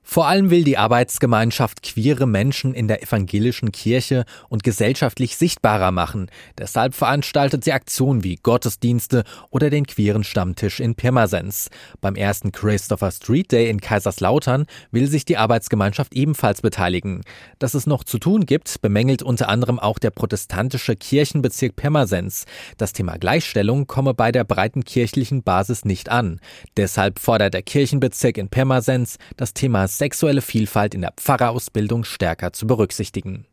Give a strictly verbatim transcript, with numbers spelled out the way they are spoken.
Vor allem will die Arbeitsgemeinschaft queere Menschen in der evangelischen Kirche und gesellschaftlich sichtbarer machen. Deshalb veranstaltet sie Aktionen wie Gottesdienste oder den queeren Stammtisch in Pirmasens. Beim ersten Christopher Street Day in Kaiserslautern will sich die Arbeitsgemeinschaft ebenfalls beteiligen. Dass es noch zu tun gibt, bemängelt unter anderem auch der protestantische Kirchenbezirk Pirmasens. Das Thema Gleichstellung komme bei der breiten kirchlichen Basis nicht an. Deshalb fordert der Kirchenbezirk in Pirmasens, das Thema sexuelle Vielfalt in der Pfarrerausbildung stärker zu berücksichtigen.